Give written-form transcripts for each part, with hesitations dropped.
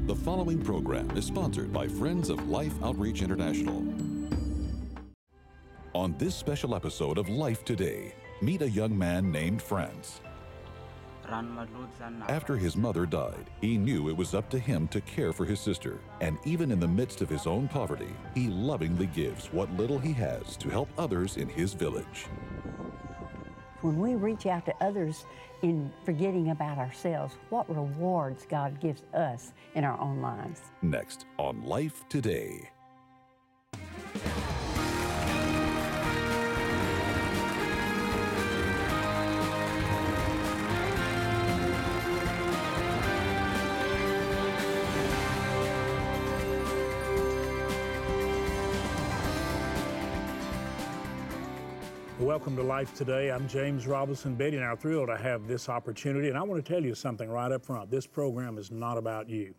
The following program is sponsored by Friends of Life Outreach International. On this special episode of Life Today, meet a young man named Franz. After his mother died, he knew it was up to him to care for his sister. And even in the midst of his own poverty, he lovingly gives what little he has to help others in his village. When we reach out to others in forgetting about ourselves, what rewards God gives us in our own lives. Next on Life Today. Welcome to Life Today. I'm James Robinson. Betty and I are thrilled to have this opportunity, and I want to tell you something right up front. This program is not about you,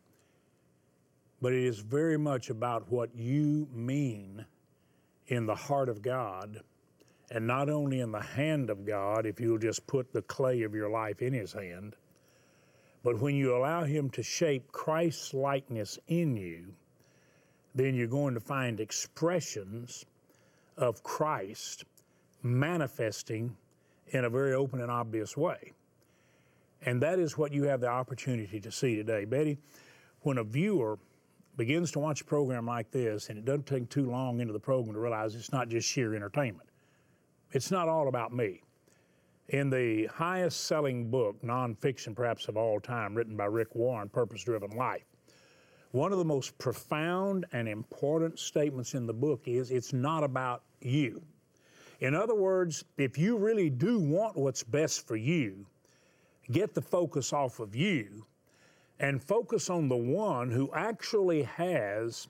but it is very much about what you mean in the heart of God, and not only in the hand of God, if you'll just put the clay of your life in His hand, but when you allow Him to shape Christ's likeness in you, then you're going to find expressions of Christ manifesting in a very open and obvious way. And that is what you have the opportunity to see today. Betty, when a viewer begins to watch a program like this, and it doesn't take too long into the program to realize it's not just sheer entertainment. It's not all about me. In the highest selling book, nonfiction perhaps of all time, written by Rick Warren, Purpose Driven Life, one of the most profound and important statements in the book is it's not about you. In other words, if you really do want what's best for you, get the focus off of you and focus on the one who actually has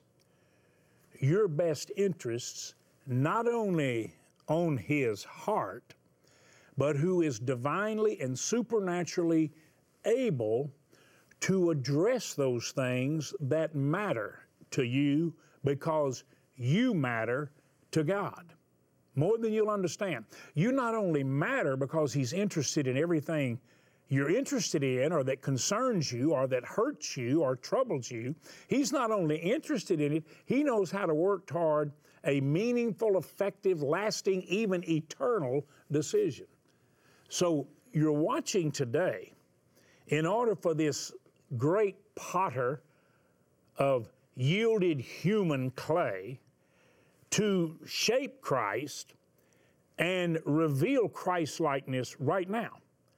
your best interests, not only on his heart, but who is divinely and supernaturally able to address those things that matter to you because you matter to God. More than you'll understand. You not only matter because He's interested in everything you're interested in or that concerns you or that hurts you or troubles you. He's not only interested in it, He knows how to work toward a meaningful, effective, lasting, even eternal decision. So you're watching today in order for this great potter of yielded human clay to shape Christ and reveal Christ-likeness right now.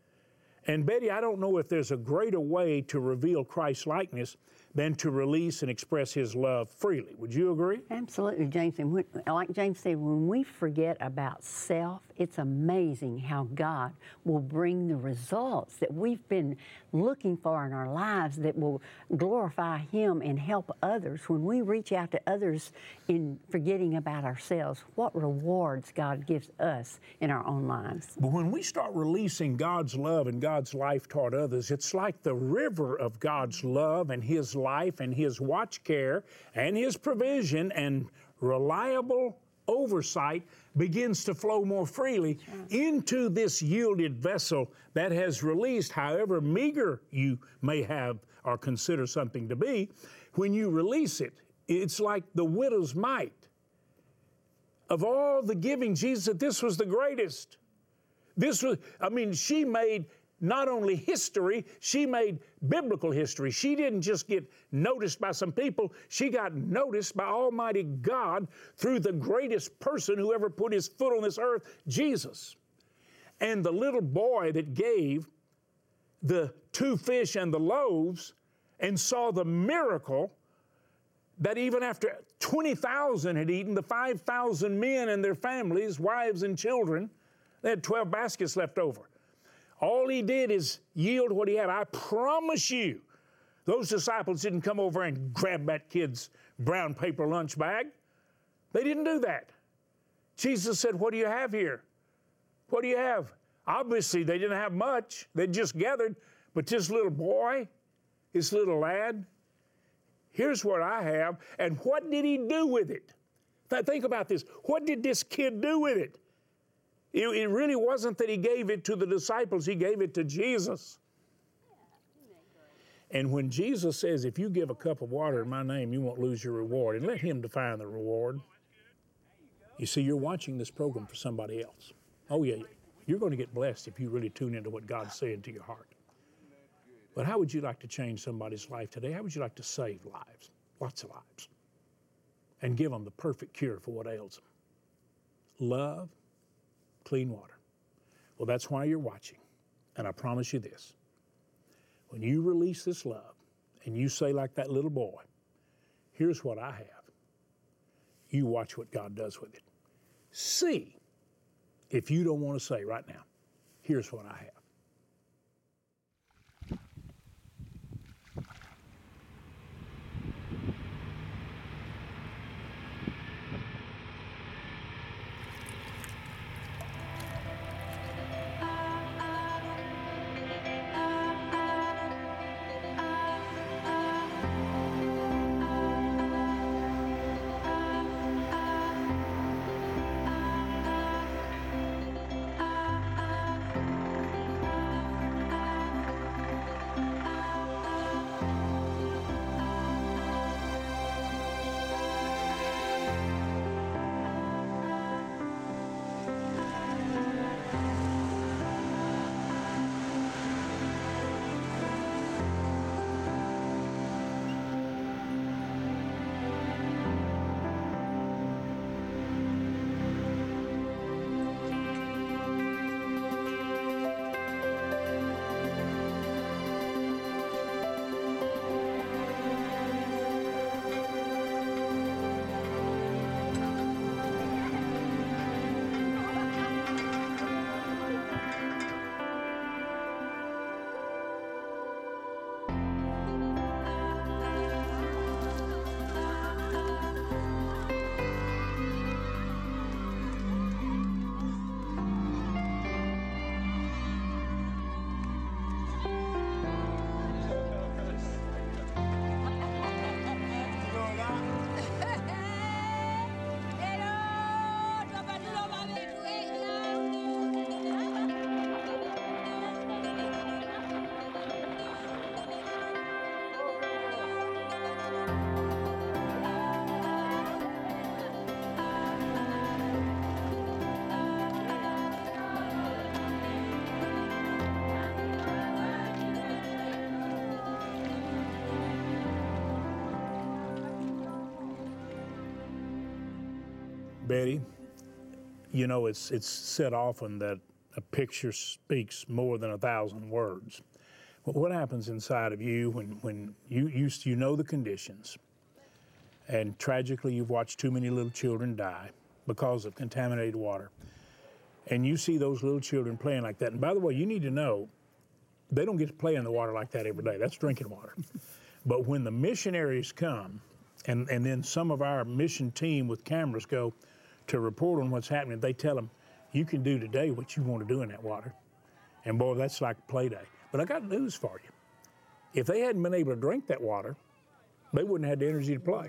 And Betty, I don't know if there's a greater way to reveal Christ-likeness than to release and express His love freely. Would you agree? Absolutely, James. And like James said, when we forget about self, it's amazing how God will bring the results that we've been looking for in our lives that will glorify Him and help others. When we reach out to others in forgetting about ourselves, what rewards God gives us in our own lives. But when we start releasing God's love and God's life toward others, it's like the river of God's love and His life and His watch care and His provision and reliable oversight begins to flow more freely into this yielded vessel that has released, however meager you may have or consider something to be. When you release it, it's like the widow's mite. Of all the giving, Jesus said this was the greatest. She made not only history, she made biblical history. She didn't just get noticed by some people, she got noticed by Almighty God through the greatest person who ever put His foot on this earth, Jesus. And the little boy that gave the 2 fish and the loaves and saw the miracle that even after 20,000 had eaten, the 5,000 men and their families, wives and children, they had 12 baskets left over. All he did is yield what he had. I promise you, those disciples didn't come over and grab that kid's brown paper lunch bag. They didn't do that. Jesus said, what do you have here? What do you have? Obviously, they didn't have much. They just gathered. But this little boy, this little lad, here's what I have. And what did he do with it? Now, think about this. What did this kid do with it? It really wasn't that he gave it to the disciples. He gave it to Jesus. And when Jesus says, if you give a cup of water in my name, you won't lose your reward, and let him define the reward. You see, you're watching this program for somebody else. Oh, yeah, you're going to get blessed if you really tune into what God's saying to your heart. But how would you like to change somebody's life today? How would you like to save lives, lots of lives, and give them the perfect cure for what ails them? Love, clean water. Well, that's why you're watching. And I promise you this. When you release this love and you say like that little boy, here's what I have. You watch what God does with it. See, if you don't want to say right now, here's what I have. Betty, you know, it's said often that a picture speaks more than 1,000 words. But what happens inside of you when you know the conditions, and tragically you've watched too many little children die because of contaminated water, and you see those little children playing like that. And by the way, you need to know, they don't get to play in the water like that every day. That's drinking water. But when the missionaries come, and then some of our mission team with cameras go to report on what's happening, they tell them, you can do today what you want to do in that water. And boy, that's like play day. But I got news for you. If they hadn't been able to drink that water, they wouldn't have had the energy to play.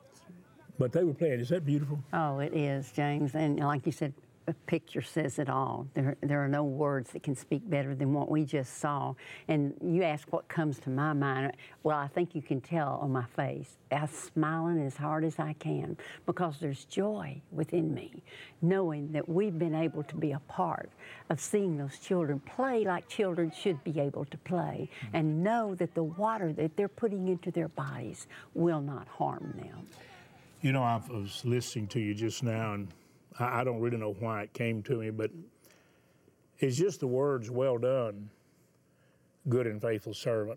But they were playing. Is that beautiful? Oh, it is, James. And like you said, a picture says it all. There are no words that can speak better than what we just saw. And you ask what comes to my mind. Well, I think you can tell on my face. I'm smiling as hard as I can because there's joy within me, knowing that we've been able to be a part of seeing those children play like children should be able to play, and know that the water that they're putting into their bodies will not harm them. You know, I was listening to you just now, and I don't really know why it came to me, but it's just the words, well done, good and faithful servant.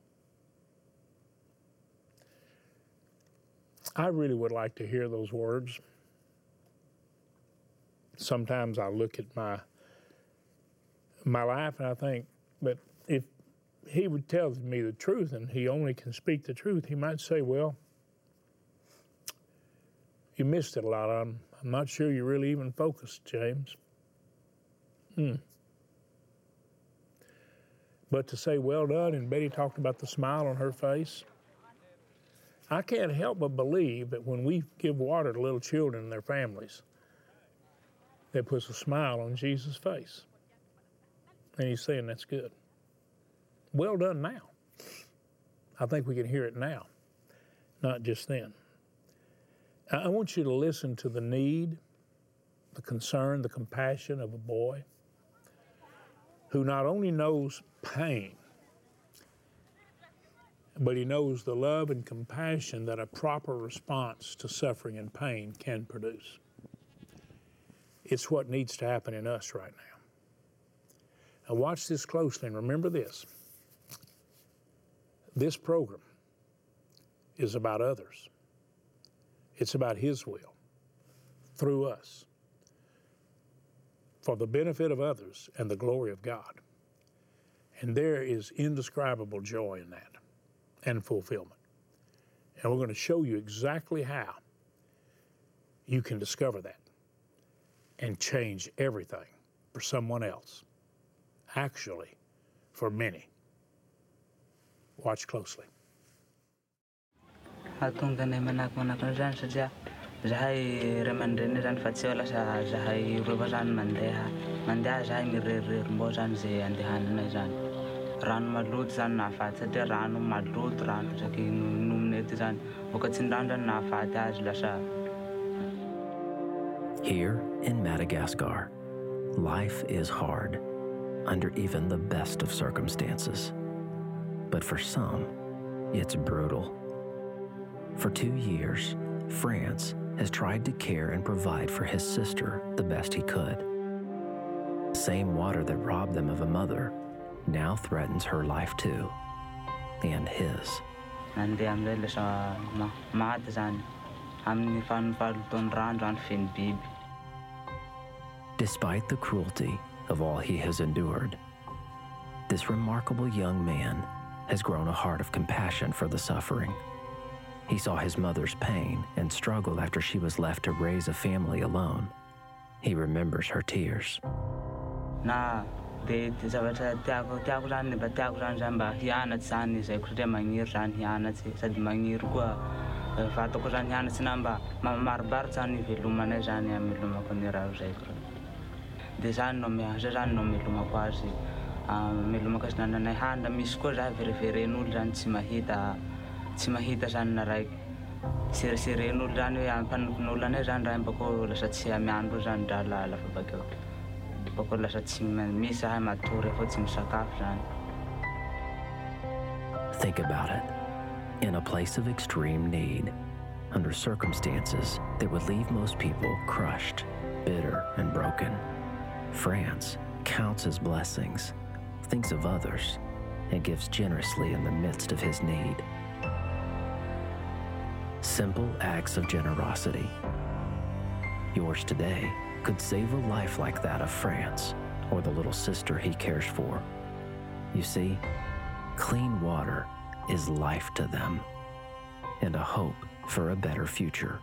I really would like to hear those words. Sometimes I look at my life and I think, but if he would tell me the truth and he only can speak the truth, he might say, well, you missed it a lot. I'm not sure you're really even focused, James. But to say well done, and Betty talked about the smile on her face, I can't help but believe that when we give water to little children and their families, that puts a smile on Jesus' face. And he's saying, that's good. Well done now. I think we can hear it now, not just then. I want you to listen to the need, the concern, the compassion of a boy who not only knows pain, but he knows the love and compassion that a proper response to suffering and pain can produce. It's what needs to happen in us right now. Now watch this closely and remember this. This program is about others. It's about His will through us for the benefit of others and the glory of God. And there is indescribable joy in that and fulfillment. And we're going to show you exactly how you can discover that and change everything for someone else. Actually, for many. Watch closely. Hahatonga anay manako zany satria zahay ray aman-dreny zany fa tsy eo lasa zahay roa zany mandeha zahay mirery-rerim-bao zany zay andehananay zany. Rano maloto zany nahafaty satria rano maloto rano saky nominay ety zany. Vokatsin-drano zany nahafaty azy lasa. Here in Madagascar, life is hard under even the best of circumstances. But for some, it's brutal. For 2 years, France has tried to care and provide for his sister the best he could. Same water that robbed them of a mother now threatens her life too, and his. Nandeha amizay lasa maty zany. Amin'ny fahavalotony rano zany feno biby. Despite the cruelty of all he has endured, this remarkable young man has grown a heart of compassion for the suffering. He saw his mother's pain and struggle after she was left to raise a family alone. He remembers her tears. Na de zavatra tiako zany mba tiako zany mba hianatsy zany izay ko satria magniry zany hianatsy sady magniry koa fatako zany hianatsy na mba mamarobarotry zany ivelomanay zany amelomako ny raha zay ko. De zany no melomako azy melomako azy nananay handa misy koa za vereveren'olo zany tsy mahita zany na raiky. Sereseren'olo zany hoe ampanofin'olo anay zany raha bako lasa tsy amiandro zany drala lafa bakeo. Bako lasa tsy misy zahay matory fô tsy misakafo zany. Think about it. In a place of extreme need, under circumstances that would leave most people crushed, bitter, and broken, France counts his blessings, thinks of others, and gives generously in the midst of his need. Simple acts of generosity. Yours today could save a life like that of France or the little sister he cares for. You see, clean water is life to them and a hope for a better future.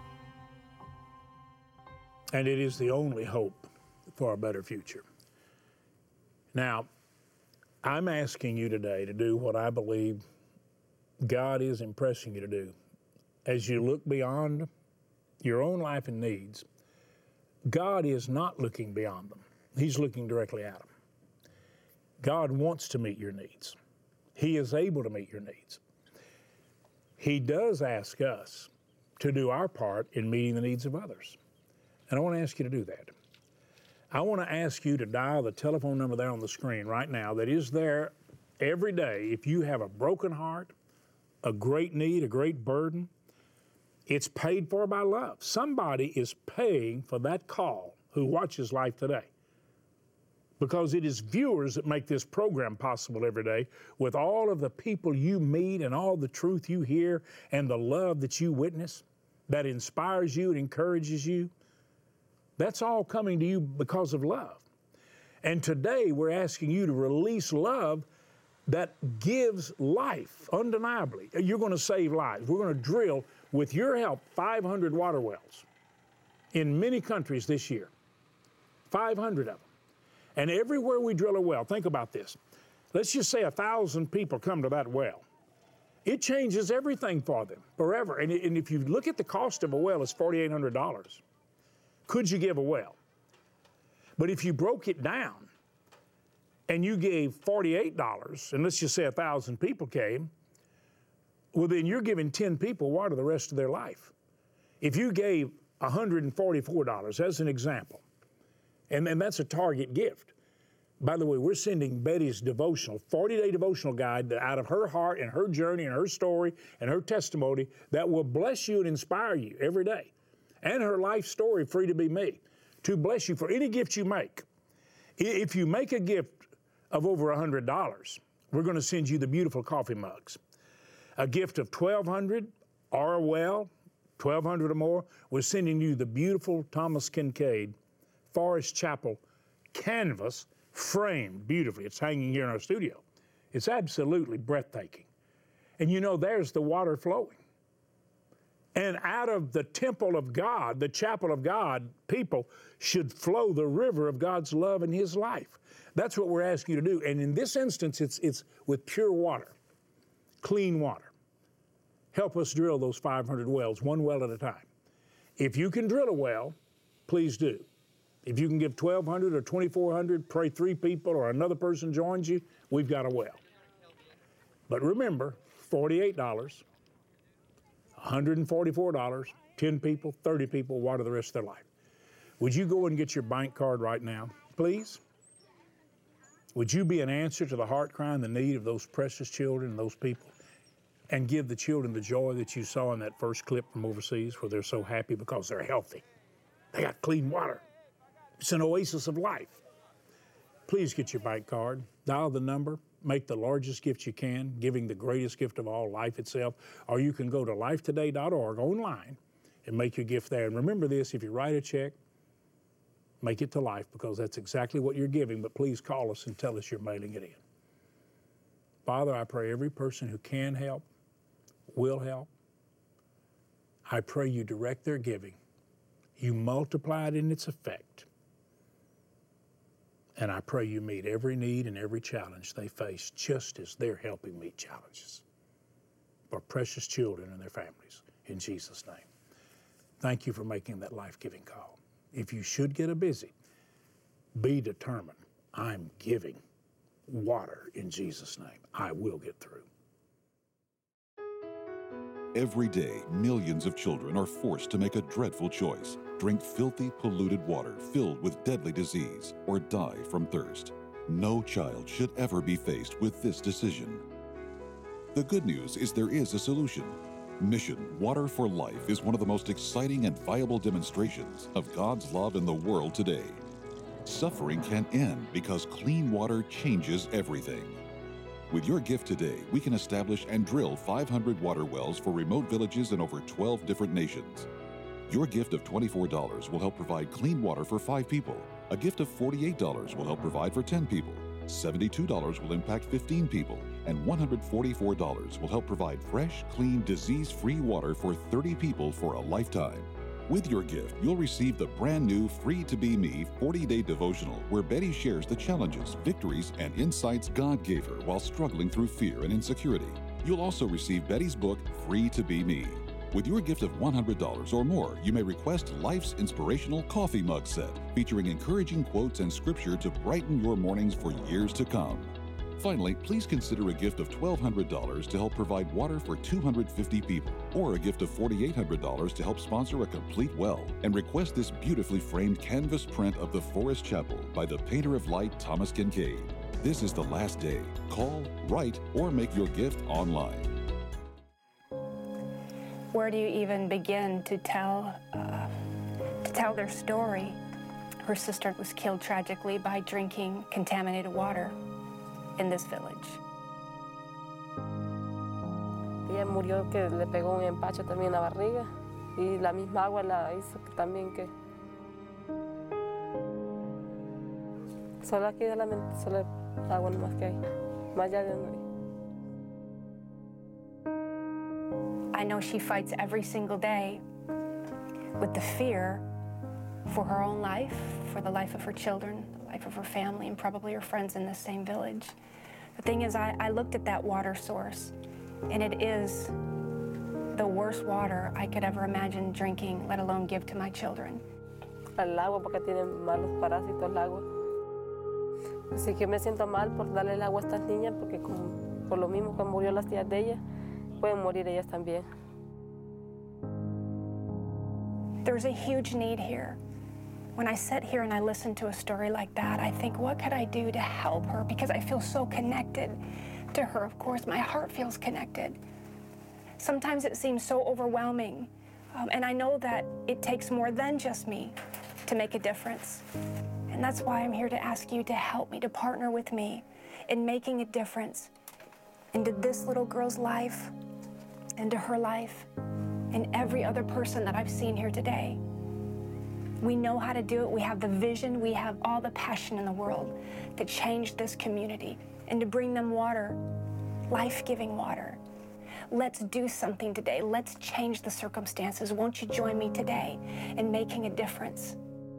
And it is the only hope for a better future. Now, I'm asking you today to do what I believe God is impressing you to do. As you look beyond your own life and needs, God is not looking beyond them. He's looking directly at them. God wants to meet your needs. He is able to meet your needs. He does ask us to do our part in meeting the needs of others. And I want to ask you to do that. I want to ask you to dial the telephone number there on the screen right now that is there every day. If you have a broken heart, a great need, a great burden, it's paid for by love. Somebody is paying for that call who watches Life Today, because it is viewers that make this program possible every day with all of the people you meet and all the truth you hear and the love that you witness that inspires you and encourages you. That's all coming to you because of love. And today we're asking you to release love that gives life, undeniably. You're going to save lives. We're going to drill, with your help, 500 water wells in many countries this year. 500 of them. And everywhere we drill a well, think about this. Let's just say 1,000 people come to that well. It changes everything for them forever. And if you look at the cost of a well, it's $4,800. Could you give a well? But if you broke it down and you gave $48, and let's just say 1,000 people came, Well, then you're giving 10 people water the rest of their life. If you gave $144 as an example, and that's a target gift. By the way, we're sending Betty's devotional, 40-day devotional guide out of her heart and her journey and her story and her testimony that will bless you and inspire you every day. And her life story, Free to Be Me, to bless you for any gift you make. If you make a gift of over $100, we're going to send you the beautiful coffee mugs. A gift of $1,200 or well, $1,200 or more, we're sending you the beautiful Thomas Kincaid Forest Chapel canvas framed beautifully. It's hanging here in our studio. It's absolutely breathtaking. And you know, there's the water flowing. And out of the temple of God, the chapel of God, people should flow the river of God's love and His life. That's what we're asking you to do. And in this instance, it's with pure water, clean water. Help us drill those 500 wells, one well at a time. If you can drill a well, please do. If you can give $1,200 or $2,400, pray 3 people or another person joins you, we've got a well. But remember, $48, $144, 10 people, 30 people, water the rest of their life. Would you go and get your bank card right now, please? Would you be an answer to the heart cry and the need of those precious children and those people? And give the children the joy that you saw in that first clip from overseas where they're so happy because they're healthy. They got clean water. It's an oasis of life. Please get your bank card, dial the number, make the largest gift you can, giving the greatest gift of all, life itself. Or you can go to lifetoday.org online and make your gift there. And remember this, if you write a check, make it to Life because that's exactly what you're giving. But please call us and tell us you're mailing it in. Father, I pray every person who can help, will help. I pray you direct their giving. You multiply it in its effect. And I pray you meet every need and every challenge they face just as they're helping meet challenges for precious children and their families. In Jesus' name. Thank you for making that life-giving call. If you should get a busy, be determined. I'm giving water in Jesus' name. I will get through. Every day, millions of children are forced to make a dreadful choice: drink filthy, polluted water filled with deadly disease or die from thirst. No child should ever be faced with this decision. The good news is there is a solution. Mission Water for Life is one of the most exciting and viable demonstrations of God's love in the world today. Suffering can end because clean water changes everything. With your gift today, we can establish and drill 500 water wells for remote villages in over 12 different nations. Your gift of $24 will help provide clean water for 5 people. A gift of $48 will help provide for 10 people. $72 will impact 15 people. And $144 will help provide fresh, clean, disease-free water for 30 people for a lifetime. With your gift, you'll receive the brand new Free to Be Me 40-day devotional where Betty shares the challenges, victories, and insights God gave her while struggling through fear and insecurity. You'll also receive Betty's book, Free to Be Me. With your gift of $100 or more, you may request Life's Inspirational Coffee Mug Set, featuring encouraging quotes and scripture to brighten your mornings for years to come. Finally, please consider a gift of $1,200 to help provide water for 250 people, or a gift of $4,800 to help sponsor a complete well, and request this beautifully framed canvas print of the Forest Chapel by the painter of light, Thomas Kincaid. This is the last day. Call, write, or make your gift online. Where do you even begin to tell their story? Her sister was killed tragically by drinking contaminated water in this village. Ella murió que le pegó un empacho también en la barriga y la misma agua la hizo también que solo aquí solamente solo el agua nomás que hay, más allá de donde. I know she fights every single day with the fear for her own life, for the life of her children, the life of her family, and probably her friends in the same village. The thing is, I looked at that water source, and it is the worst water I could ever imagine drinking, let alone give to my children. Al agua porque tiene malos parásitos el agua. Así que me siento mal por darle el agua a estas niñas porque por lo mismo que murió las tías de ella, pueden morir ellas también. There's a huge need here. When I sit here and I listen to a story like that, I think, what could I do to help her? Because I feel so connected to her. Of course, my heart feels connected. Sometimes it seems so overwhelming. And I know that it takes more than just me to make a difference. And that's why I'm here to ask you to help me, to partner with me in making a difference into this little girl's life, into her life, and every other person that I've seen here today. We know how to do it. We have the vision. We have all the passion in the world to change this community and to bring them water, life-giving water. Let's do something today. Let's change the circumstances. Won't you join me today in making a difference?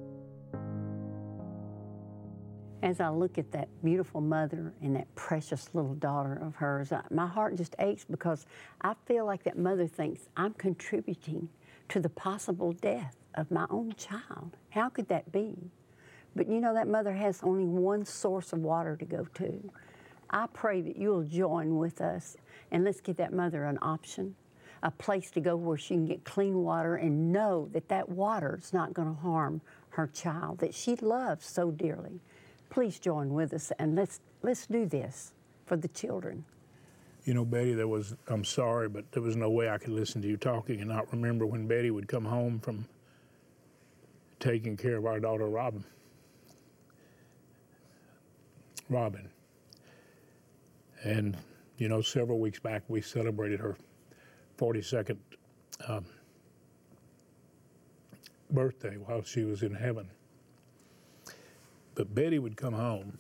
As I look at that beautiful mother and that precious little daughter of hers, my heart just aches because I feel like that mother thinks I'm contributing to the possible death of my own child. How could that be? But you know, that mother has only one source of water to go to. I pray that you'll join with us and let's give that mother an option, a place to go where she can get clean water and know that that water is not going to harm her child that she loves so dearly. Please join with us and let's do this for the children. You know, Betty, I'm sorry, but there was no way I could listen to you talking and not remember when Betty would come home from taking care of our daughter, Robin. And, you know, several weeks back, we celebrated her 42nd birthday while she was in heaven. But Betty would come home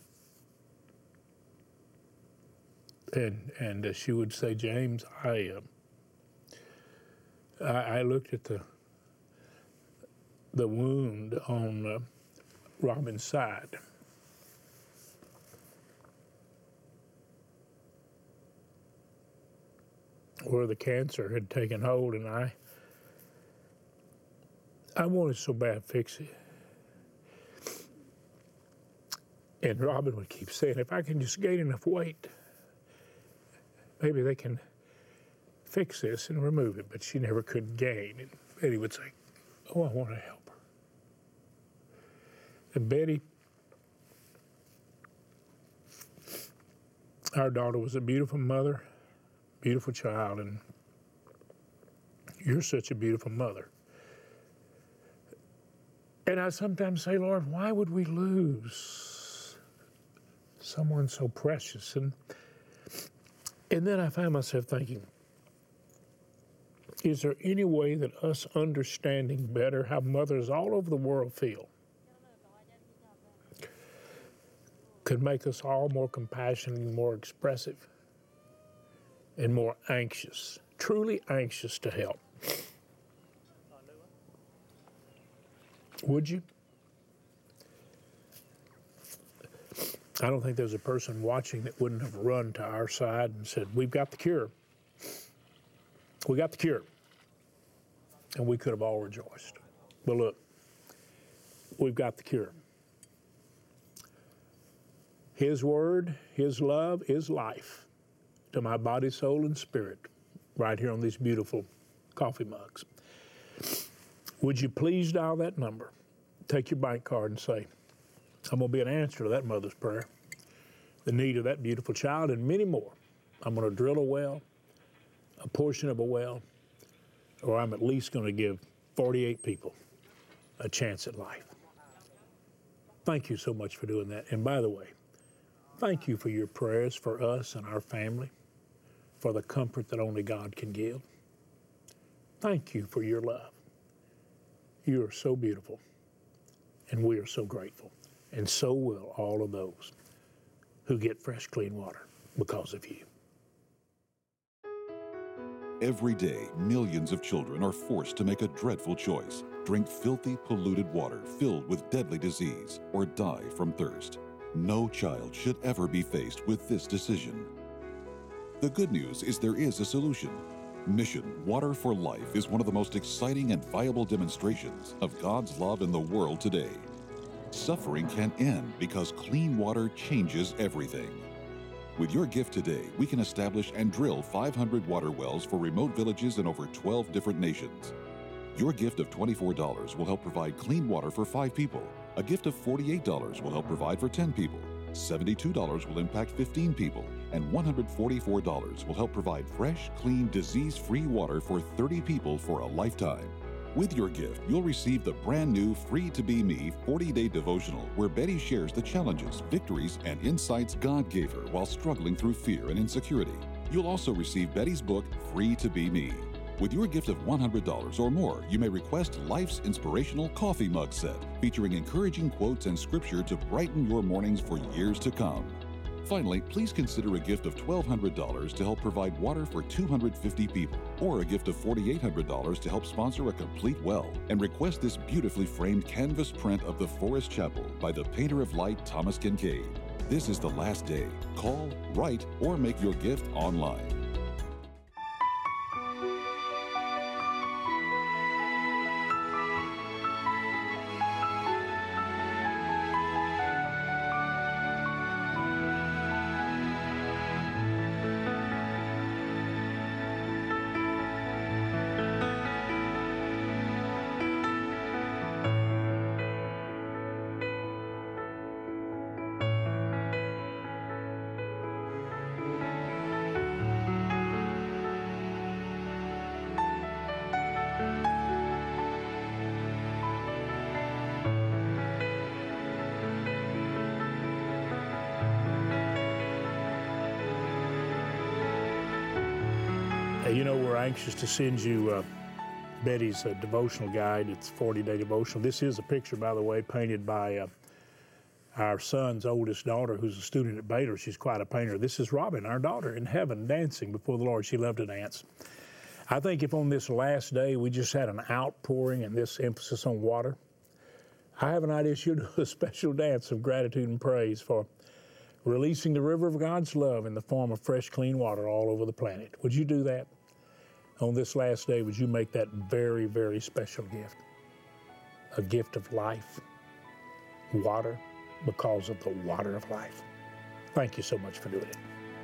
and she would say, James, I looked at the wound on Robin's side. Where the cancer had taken hold, and I wanted so bad to fix it. And Robin would keep saying, if I can just gain enough weight, maybe they can fix this and remove it. But she never could gain. And Betty would say, oh, I want to help her. And Betty, our daughter, was a beautiful mother, beautiful child, and you're such a beautiful mother. And I sometimes say, Lord, why would we lose someone so precious? And then I find myself thinking, is there any way that us understanding better how mothers all over the world feel could make us all more compassionate and more expressive and more anxious, truly anxious to help? Would you? I don't think there's a person watching that wouldn't have run to our side and said, we've got the cure. We got the cure. And we could have all rejoiced. But look, we've got the cure. His word, his love is life to my body, soul, and spirit, right here on these beautiful coffee mugs. Would you please dial that number? Take your bank card and say, I'm going to be an answer to that mother's prayer, the need of that beautiful child, and many more. I'm going to drill a well, a portion of a well, or I'm at least going to give 48 people a chance at life. Thank you so much for doing that. And by the way, thank you for your prayers for us and our family, for the comfort that only God can give. Thank you for your love. You are so beautiful, and we are so grateful. And so will all of those who get fresh, clean water because of you. Every day, millions of children are forced to make a dreadful choice: drink filthy, polluted water filled with deadly disease or die from thirst. No child should ever be faced with this decision. The good news is there is a solution. Mission Water for Life is one of the most exciting and viable demonstrations of God's love in the world today. Suffering can end because clean water changes everything. With your gift today, we can establish and drill 500 water wells for remote villages in over 12 different nations. Your gift of $24 will help provide clean water for 5 people. A gift of $48 will help provide for 10 people. $72 will impact 15 people. And $144 will help provide fresh, clean, disease-free water for 30 people for a lifetime. With your gift, you'll receive the brand new Free to Be Me 40-day devotional where Betty shares the challenges, victories, and insights God gave her while struggling through fear and insecurity. You'll also receive Betty's book, Free to Be Me. With your gift of $100 or more, you may request Life's Inspirational Coffee Mug Set, featuring encouraging quotes and scripture to brighten your mornings for years to come. Finally, please consider a gift of $1,200 to help provide water for 250 people, or a gift of $4,800 to help sponsor a complete well, and request this beautifully framed canvas print of the Forest Chapel by the painter of light, Thomas Kincaid. This is the last day. Call, write, or make your gift online. You know, we're anxious to send you Betty's devotional guide. It's 40-day devotional. This is a picture, by the way, painted by our son's oldest daughter, who's a student at Baylor. She's quite a painter. This is Robin, our daughter, in heaven, dancing before the Lord. She loved to dance. I think if on this last day we just had an outpouring and this emphasis on water, I have an idea she'll do a special dance of gratitude and praise for releasing the river of God's love in the form of fresh, clean water all over the planet. Would you do that? On this last day, would you make that very, very special gift? A gift of life, water, because of the water of life. Thank you so much for doing it.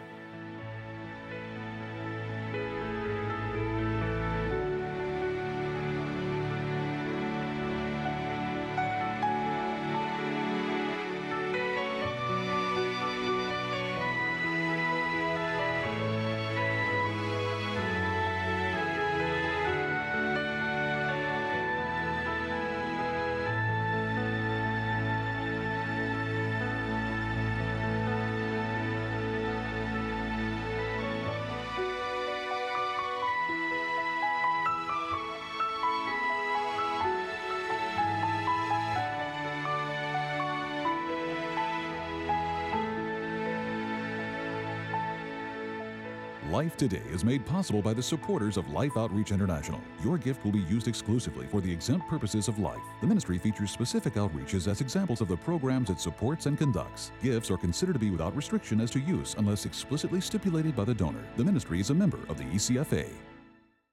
Life Today is made possible by the supporters of Life Outreach International. Your gift will be used exclusively for the exempt purposes of life. The ministry features specific outreaches as examples of the programs it supports and conducts. Gifts are considered to be without restriction as to use unless explicitly stipulated by the donor. The ministry is a member of the ECFA.